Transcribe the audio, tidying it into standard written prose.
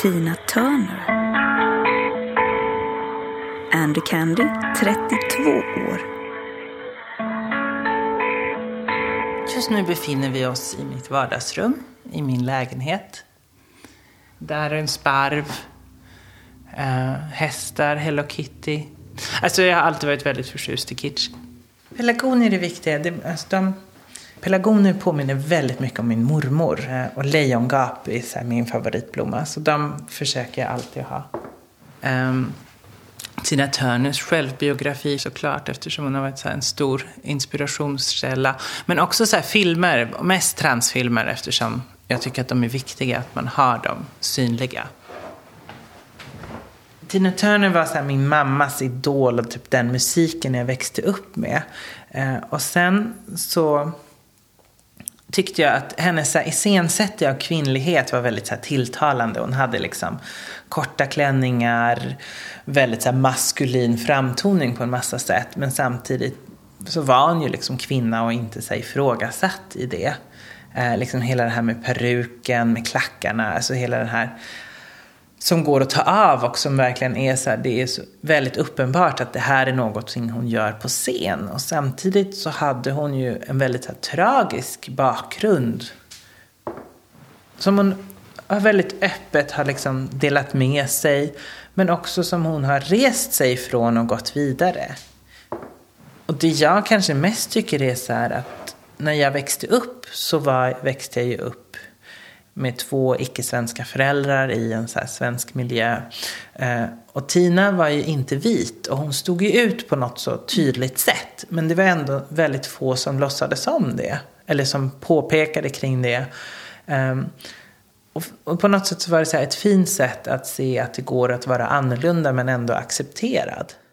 Tina Turner. Andy Candy, 32 år. Just nu befinner vi oss i mitt vardagsrum, i min lägenhet. Där är en sparv, hästar, Hello Kitty. Alltså jag har alltid varit väldigt förtjust i kitsch. Pelargonier är viktiga. Pelargonier påminner väldigt mycket om min mormor. Och lejongap är så här min favoritblomma. Så de försöker jag alltid ha. Tina Turners självbiografi såklart, eftersom hon har varit så här en stor inspirationskälla. Men också så här filmer, mest transfilmer, eftersom jag tycker att de är viktiga, att man har dem synliga. Tina Turner var så här min mammas idol och typ den musiken jag växte upp med. Och sen så tyckte jag att hennes iscensättning av kvinnlighet var väldigt så här tilltalande. Hon hade liksom korta klänningar, väldigt så här maskulin framtoning på en massa sätt. Men samtidigt så var hon ju liksom kvinna och inte så här ifrågasatt i det. Liksom hela det här med peruken, med klackarna, alltså hela den här som går att ta av och som verkligen är så här, det är så väldigt uppenbart att det här är något hon gör på scen. Och samtidigt så hade hon ju en väldigt så här tragisk bakgrund som hon har väldigt öppet har liksom delat med sig, men också som hon har rest sig ifrån och gått vidare. Och det jag kanske mest tycker är så här att när jag växte upp så växte jag ju upp med 2 icke-svenska föräldrar i en så här svensk miljö. Och Tina var ju inte vit och hon stod ju ut på något så tydligt sätt. Men det var ändå väldigt få som låtsades om det. Eller som påpekade kring det. Och på något sätt så var det så här ett fint sätt att se att det går att vara annorlunda men ändå accepterad.